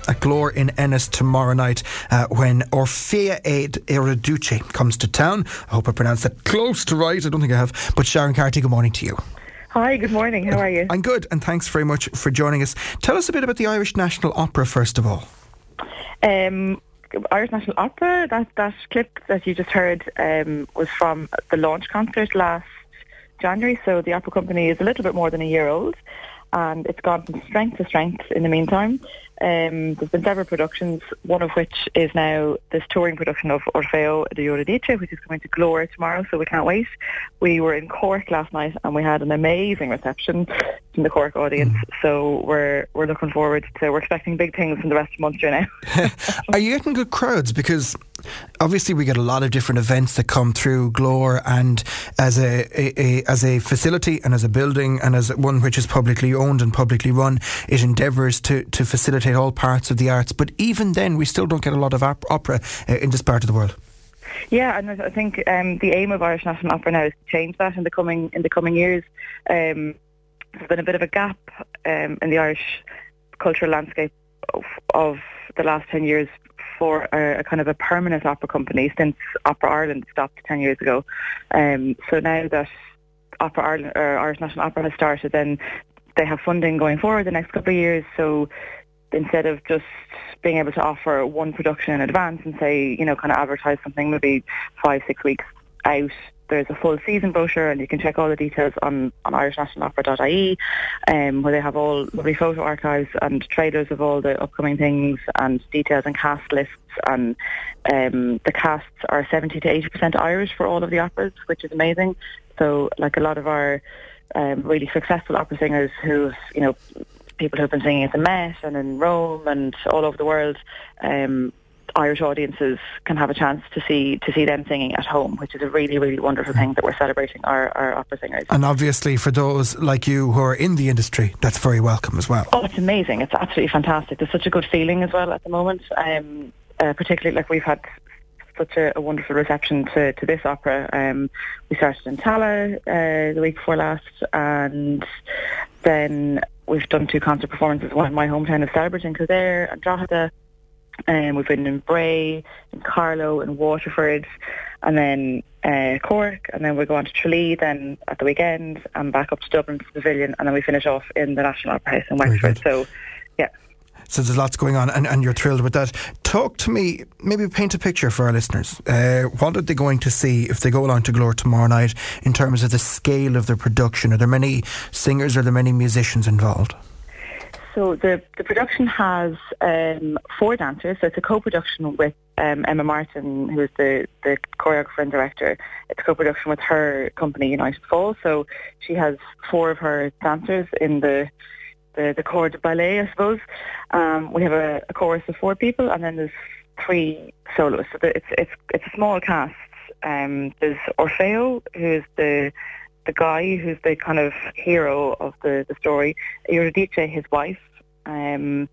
at Glór in Ennis tomorrow night when Orfeo ed Eurydice comes to town. I hope I pronounced that close to right. I don't think I have. But Sharon Carty, good morning to you. Hi, good morning. How are you? I'm good, and thanks very much for joining us. Tell us a bit about the Irish National Opera, first of all. Irish National Opera, that clip that you just heard was from the launch concert last January. So the opera company is a little bit more than a year old, and it's gone from strength to strength in the meantime. There's been several productions, one of which is now this touring production of Orfeo ed Eurydice, which is coming to Glór tomorrow, so we can't wait. We were in Cork last night and we had an amazing reception from the Cork audience, so we're looking forward to, we're expecting big things from the rest of Munster now. Are you getting good crowds? Because obviously we get a lot of different events that come through Glór, and as a facility and as a building and as one which is publicly owned and publicly run, it endeavours to facilitate all parts of the arts, but even then we still don't get a lot of opera in this part of the world. Yeah, and I think the aim of Irish National Opera now is to change that in the coming years. There's been a bit of a gap in the Irish cultural landscape of the last 10 years for a kind of a permanent opera company since Opera Ireland stopped 10 years ago. So now that Opera Ireland, or Irish National Opera has started, then they have funding going forward the next couple of years. So instead of just being able to offer one production in advance and say, kind of advertise something maybe 5-6 weeks out, there's a full season brochure, and you can check all the details on irishnationalopera.ie, where they have all lovely photo archives and trailers of all the upcoming things and details and cast lists. And the casts are 70 to 80% Irish for all of the operas, which is amazing. So like a lot of our really successful opera singers who, people who've been singing at the Met and in Rome and all over the world, Irish audiences can have a chance to see them singing at home, which is a really, really wonderful thing that we're celebrating our opera singers. And obviously for those like you who are in the industry, that's very welcome as well. Oh, it's amazing. It's absolutely fantastic. There's such a good feeling as well at the moment. Particularly, like, we've had such a wonderful reception to this opera. We started in Tala the week before last, and then we've done 2 concert performances, one in my hometown of Celbert in Kildare and Drogheda. We've been in Bray, in Carlow, in Waterford, and then Cork, and then we go on to Tralee then at the weekend, and back up to Dublin to the Pavilion, and then we finish off in the National Opera House in Wexford. So, yeah. So there's lots going on, and you're thrilled with that. Talk to me, maybe paint a picture for our listeners. What are they going to see if they go along to Glór tomorrow night in terms of the scale of their production? Are there many singers? Are there many musicians involved? So the production has 4 dancers. So it's a co-production with Emma Martin, who is the choreographer and director. It's a co-production with her company, United Fall. So she has 4 of her dancers in the corps de ballet, I suppose. We have a chorus of 4 people, and then there's 3 soloists. So it's a small cast. There's Orfeo, who's the guy who's the kind of hero of the story, Eurydice, his wife, and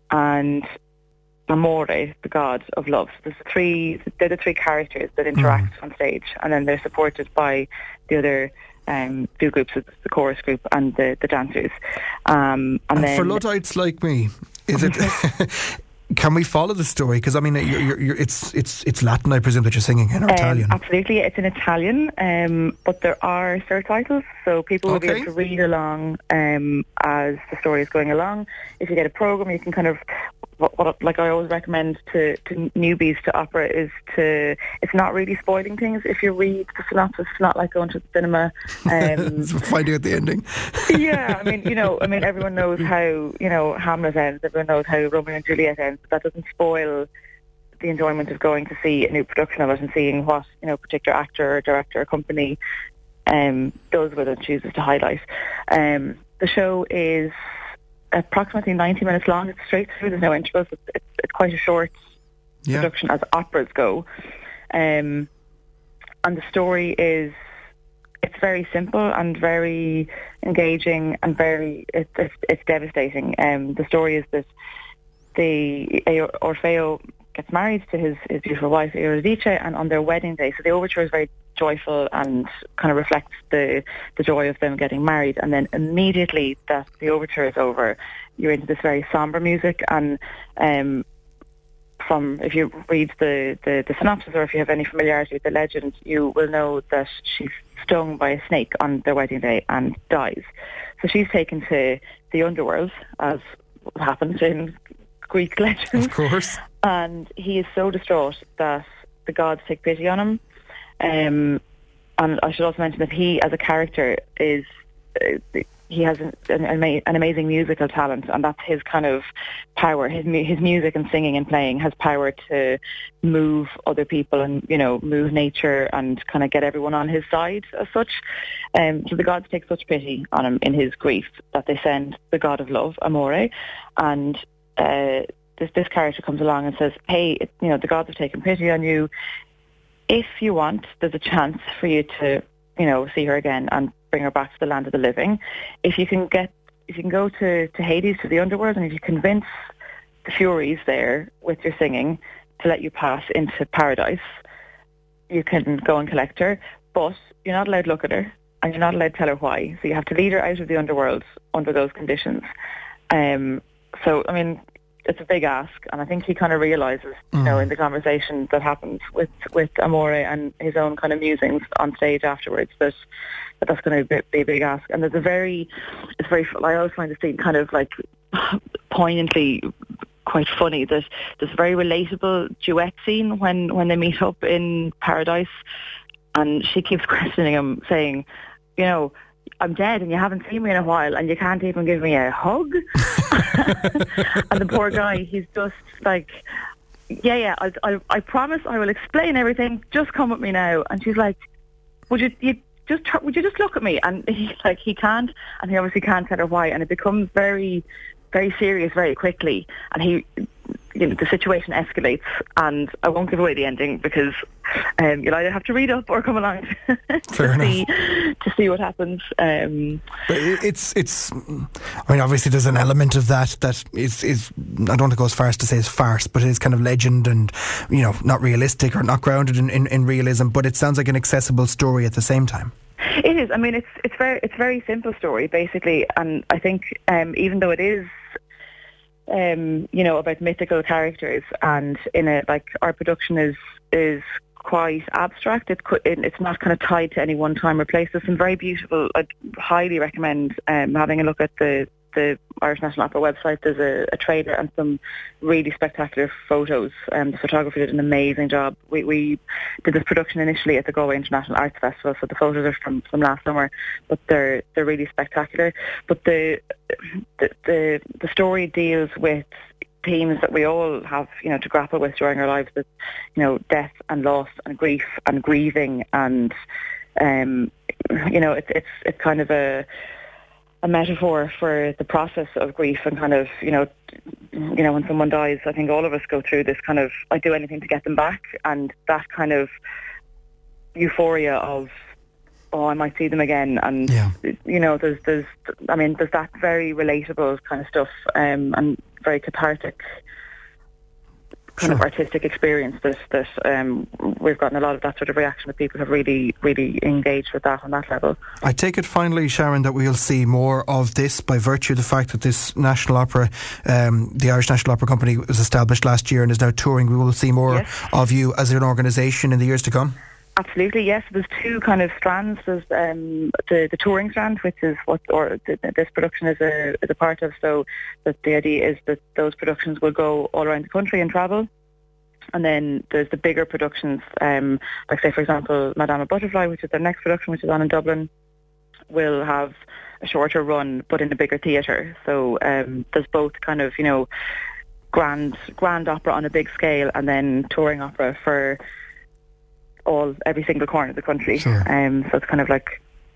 Amore, the god of love. So they're the 3 characters that interact on stage, and then they're supported by the other 2 groups, the chorus group and the dancers. And then for Luddites like me, is it? Can we follow the story? Because I mean, it's Latin, I presume, that you're singing in, or Italian. Absolutely, it's in Italian, but there are surtitles, so people will be able to read along as the story is going along. If you get a program, you can kind of, like I always recommend to newbies to opera, is it's not really spoiling things if you read the synopsis. It's not like going to the cinema. Finding out the ending. Yeah, I mean, everyone knows how Hamlet ends. Everyone knows how Romeo and Juliet ends. But that doesn't spoil the enjoyment of going to see a new production of it and seeing what particular actor or director or company does with it, chooses to highlight. The show is approximately 90 minutes long. It's straight through. There's no intervals. It's quite a short production as operas go. And the story is, it's very simple and very engaging and it's devastating. The story is that Orfeo gets married to his beautiful wife Eurydice, and on their wedding day, so the overture is very joyful and kind of reflects the joy of them getting married, and then immediately that the overture is over, you're into this very somber music, and from, if you read the synopsis, or if you have any familiarity with the legend, you will know that she's stung by a snake on their wedding day and dies. So she's taken to the underworld, as happens in Greek legends. Of course. And he is so distraught that the gods take pity on him. And I should also mention that he, as a character, is he has an amazing musical talent, and that's his kind of power. His music and singing and playing has power to move other people and, you know, move nature and kind of get everyone on his side as such. So the gods take such pity on him in his grief that they send the god of love, Amore, and this character comes along and says, hey, you know, the gods have taken pity on you. If you want, there's a chance for you to, you know, see her again and bring her back to the land of the living. If you can go to Hades, to the underworld, and if you convince the Furies there with your singing to let you pass into paradise, you can go and collect her. But you're not allowed to look at her, and you're not allowed to tell her why. So you have to lead her out of the underworld under those conditions. So, I mean, it's a big ask, and I think he kind of realises, you know, in the conversation that happened with Amore and his own kind of musings on stage afterwards, that that's going to be a big ask. And there's I always find the scene kind of like poignantly quite funny. There's a very relatable duet scene when they meet up in paradise, and she keeps questioning him, saying, you know, I'm dead and you haven't seen me in a while and you can't even give me a hug. And the poor guy, he's just like, yeah, I promise I will explain everything, just come with me now. And she's like, would you just look at me? And he can't, and he obviously can't tell her why, and it becomes very, very serious very quickly, and the situation escalates, and I won't give away the ending because you'll either have to read up or come along to see what happens. But it's. I mean, obviously, there's an element of that is. I don't want to go as far as to say it's farce, but it's kind of legend and, you know, not realistic or not grounded in realism. But it sounds like an accessible story at the same time. It is. I mean, it's a very simple story basically, and I think even though it is, you know, about mythical characters, and our production is quite abstract. It's not kind of tied to any one time or place. There's some very beautiful. I'd highly recommend having a look at the Irish National Opera website. There's a trailer and some really spectacular photos. The photographer did an amazing job. We did this production initially at the Galway International Arts Festival, so the photos are from last summer, but they're really spectacular. But the story deals with themes that we all have, you know, to grapple with during our lives, with, you know, death and loss and grief and grieving, and you know, it's kind of a metaphor for the process of grief, and kind of, you know, when someone dies, I think all of us go through this kind of, I'd do anything to get them back, and that kind of euphoria of, oh, I might see them again, and you know, there's that very relatable kind of stuff, and very cathartic kind of artistic experience that we've gotten a lot of that sort of reaction, that people have really, really engaged with that on that level. I take it finally, Sharon, that we'll see more of this by virtue of the fact that this National Opera, the Irish National Opera Company, was established last year and is now touring. We will see more of you as an organisation in the years to come. Absolutely, yes. There's two kind of strands. There's the touring strand, which is this production is a part of. So that the idea is that those productions will go all around the country and travel. And then there's the bigger productions, like, say, for example, Madame Butterfly, which is their next production, which is on in Dublin, will have a shorter run but in a bigger theatre. So there's both kind of, you know, grand opera on a big scale, and then touring opera for every single corner of the country. Sure. So it's kind of like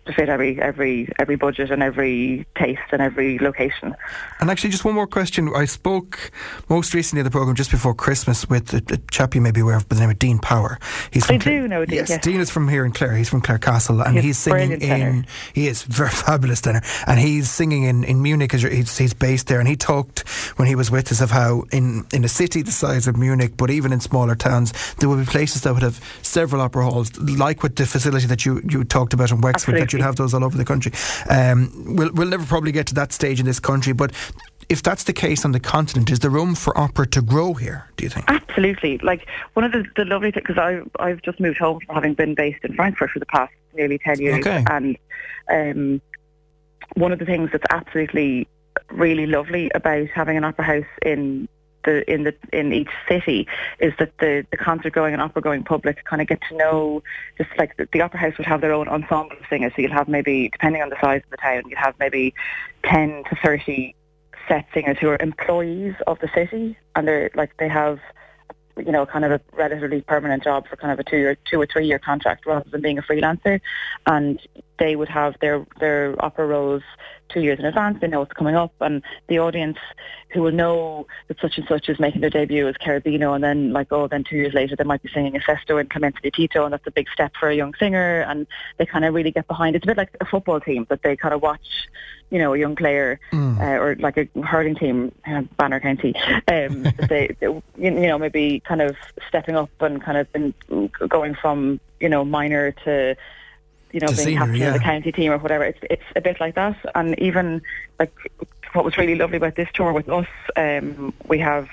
to fit every budget and every taste and every location. And actually, just one more question. I spoke most recently of the programme just before Christmas with a chap you may be aware of by the name of Dean Power. I do know Dean. Yes, Dean is from here in Clare. He's from Clare Castle, and he's singing in. He is very fabulous tenor, and he's singing in Munich. He's based there, and he talked when he was with us of how in a city the size of Munich, but even in smaller towns, there would be places that would have several opera halls, like with the facility that you talked about in Wexford. Absolutely. That you'd have those all over the country. We'll never probably get to that stage in this country, but if that's the case on the continent, is there room for opera to grow here, do you think? Absolutely. Like, one of the lovely things, because I've just moved home from having been based in Frankfurt for the past nearly 10 years. Okay. And one of the things that's absolutely really lovely about having an opera house in each city is that the concert going and opera going public kind of get to know, just like the opera house would have their own ensemble of singers. So you'll have maybe, depending on the size of the town, you'd have maybe 10 to 30 set singers who are employees of the city, and they have, you know, kind of a relatively permanent job for kind of a 2 or 3 year contract rather than being a freelancer, and they would have their opera roles 2 years in advance. They know what's coming up, and the audience who will know that such and such is making their debut as Cherubino, and then 2 years later they might be singing a Sesto in Clemente di Tito, and that's a big step for a young singer, and they kind of really get behind it. It's a bit like a football team that they kind of watch, you know, a young player or like a hurling team, Banner County, they you know, maybe kind of stepping up and kind of been going from, you know, minor to, you know, being captain of the county team or whatever. It's a bit like that. And even like what was really lovely about this tour with us, we have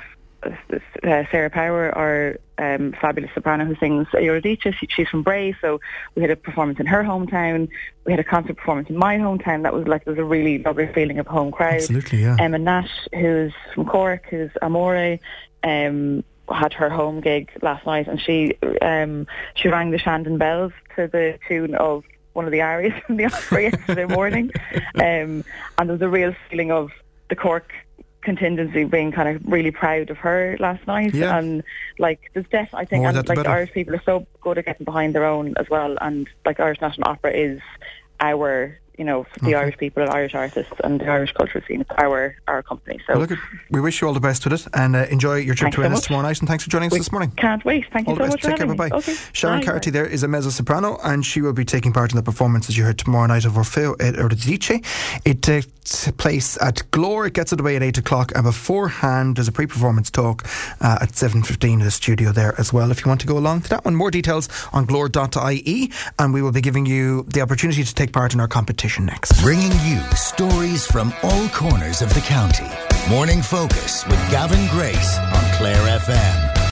Sarah Power, our fabulous soprano who sings Eurydice. She's from Bray, so we had a performance in her hometown. We had a concert performance in my hometown. That was like, there was a really lovely feeling of home crowd. Absolutely, yeah. Emma Nash, who's from Cork, who's Amore, had her home gig last night, and she rang the Shandon bells to the tune of one of the arias from the opera yesterday morning, and there was a real feeling of the Cork contingency being kind of really proud of her last night. Yeah. And like, there's I think, and like the Irish people are so good at getting behind their own as well, and like Irish National Opera is our, you know, the Irish people and Irish artists and the Irish cultural scene. It's our company. So well, we wish you all the best with it, and enjoy your trip to Ennis tomorrow night, and thanks for joining us this morning. Can't wait. Thank you so much for having me. Bye-bye. Okay. Sharon Carty there is a mezzo-soprano, and she will be taking part in the performance as you heard tomorrow night of Orfeo et Eurydice. It takes place at Glore. It gets underway at 8 o'clock, and beforehand there's a pre-performance talk at 7:15 in the studio there as well, if you want to go along to that one. More details on glore.ie, and we will be giving you the opportunity to take part in our competition next. Bringing you stories from all corners of the county. Morning Focus with Gavin Grace on Clare FM.